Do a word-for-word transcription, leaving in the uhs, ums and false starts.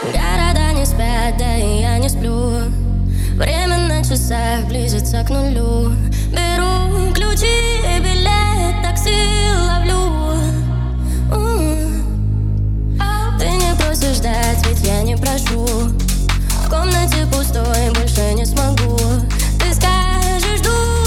Города не спят, да и я не сплю. Время на часах близится к нулю. Беру ключи и билет, такси ловлю. М. Ты не просишь ждать, ведь я не прошу. В комнате пустой, больше не смогу. Ты скажешь, жду.